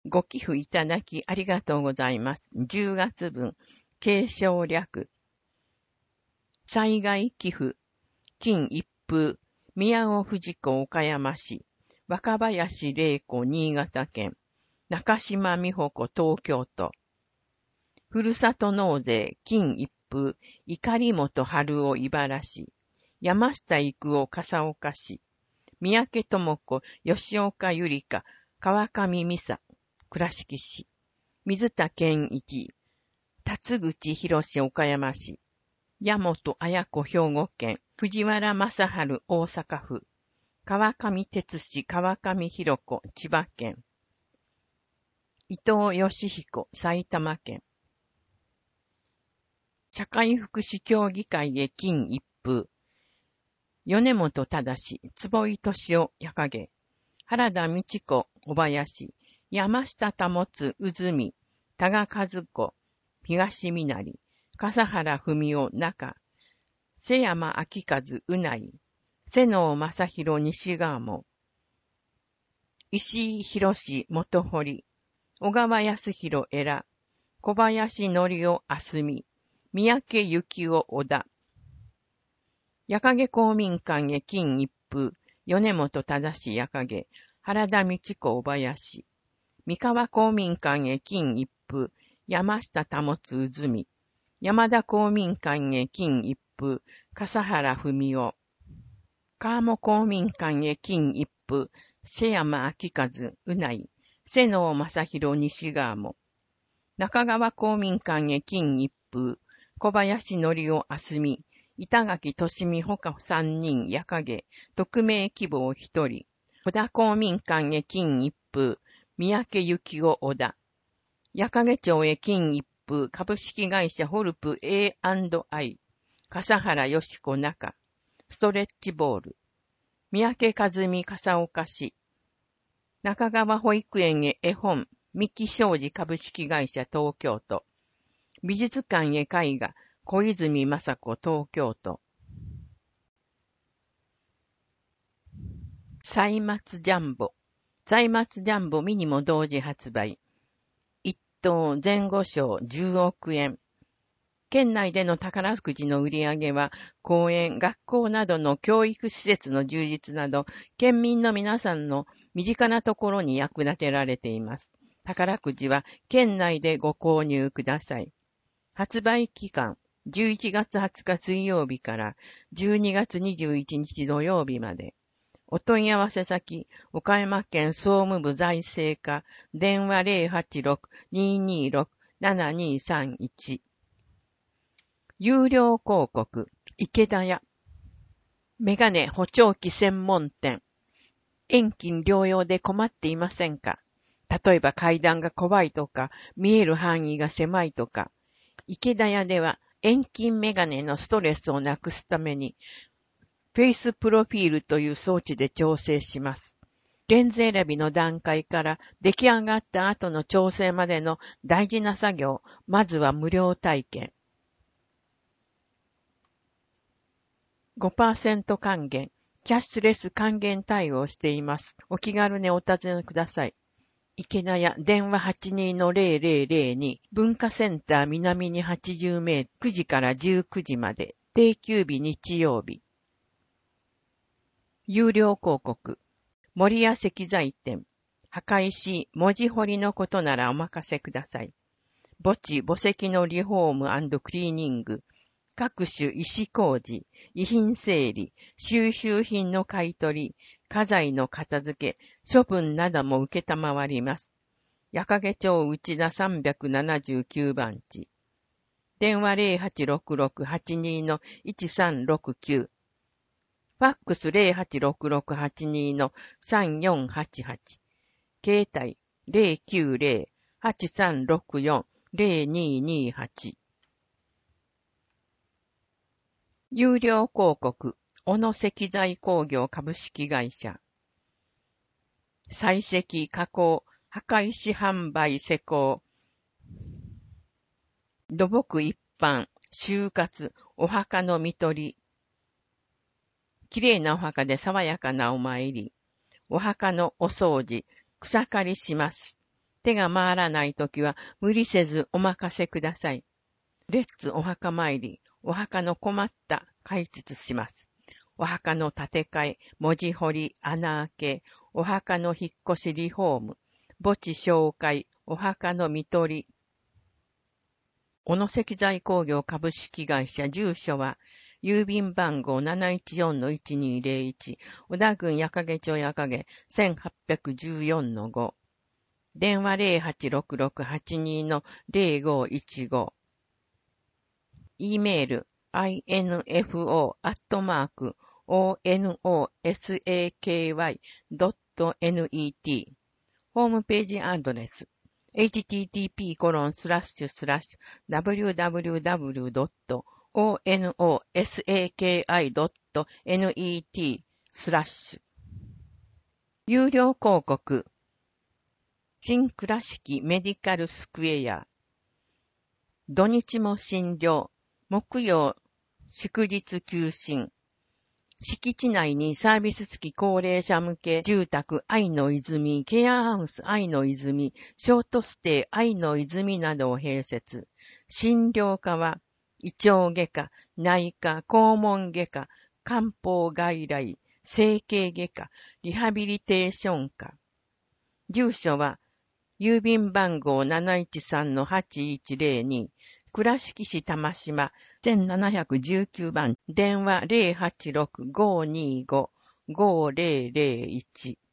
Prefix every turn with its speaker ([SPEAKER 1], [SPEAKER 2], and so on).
[SPEAKER 1] ご寄付いただきありがとうございます。10月分、継承略。災害寄付、金一封、宮尾藤子岡山市、若林玲子新潟県、中島美穂子東京都。ふるさと納税、金一封、碇本春夫茨市、山下育夫笠岡市、三宅智子吉岡ゆりか川上美沙倉敷市、水田健一、辰口博岡山市、矢本綾子兵庫県、藤原正春大阪府、川上哲司川上博子千葉県、伊藤義彦埼玉県、社会福祉協議会へ金一封、米本正、坪井敏夫矢影、原田道子小林、山下保津渦美、多賀和子東みなり、笠原文夫中、瀬山明和うない瀬能正弘西川も、石井博元堀、小川康弘江良、小林則夫あすみ、三宅幸夫小田、矢影公民館へ金一封、米本正矢影、原田道子小林、三河公民館へ金一封、山下保津渦美、山田公民館へ金一封、笠原文夫、川面公民館へ金一封、瀬山明和うない、瀬能正弘西川も、中川公民館へ金一封、小林則夫あすみ、板垣俊美ほか3人矢影、匿名希望1人、小田公民館へ金一封、三宅幸夫小田、矢影町へ金一封、株式会社ホルプ A&I、笠原よし子中、ストレッチボール、三宅和美笠岡市、中川保育園へ絵本、三木商事株式会社東京都、美術館へ絵画、小泉雅子東京都。歳末ジャンボ。歳末ジャンボミニも同時発売。一等前後賞10億円。県内での宝くじの売り上げは、公園、学校などの教育施設の充実など、県民の皆さんの身近なところに役立てられています。宝くじは県内でご購入ください。発売期間、11月20日水曜日から12月21日土曜日まで。お問い合わせ先、岡山県総務部財政課、電話 086-226-7231。有料広告、池田屋。メガネ補聴器専門店。遠近療養で困っていませんか？例えば階段が怖いとか、見える範囲が狭いとか。池田屋では遠近メガネのストレスをなくすために、フェイスプロフィールという装置で調整します。レンズ選びの段階から出来上がった後の調整までの大事な作業、まずは無料体験。5% 還元、キャッシュレス還元対応しています。お気軽にお尋ねください。池田屋電話 82-0002 文化センター南に80名9時から19時まで定休日日曜日。有料広告森屋石材店墓石文字彫りのことならお任せください。墓地墓石のリフォーム&クリーニング各種石工事遺品整理収集品の買い取り家財の片付け、処分なども受けたまわります。矢掛町内田379番地。電話 086682-1369。ファックス 086682-3488。携帯 090-8364-0228。有料広告小野石材工業株式会社。採石、加工、墓石販売施工。土木一般、就活、お墓の見取り。きれいなお墓で爽やかなお参り。お墓のお掃除、草刈りします。 手が回らないときは無理せずお任せください。レッツお墓参り、お墓の困った解説します。お墓の建て替え、文字彫り、穴開け、お墓の引っ越しリフォーム、墓地紹介、お墓の見取り。小野石材工業株式会社住所は、郵便番号 714-1201、小田郡矢掛町矢掛 1814-5。電話 086682-0515。E メール info@onosaky.net。ホームページアドレス http://www.onosaki.net/有料広告新倉敷メディカルスクエア土日も診療木曜祝日休診敷地内にサービス付き高齢者向け住宅愛の泉、ケアハウス愛の泉、ショートステイ愛の泉などを併設。診療科は、胃腸外科、内科、肛門外科、漢方外来、整形外科、リハビリテーション科。住所は、郵便番号 713-8102、倉敷市玉島1719番、電話 086-525-5001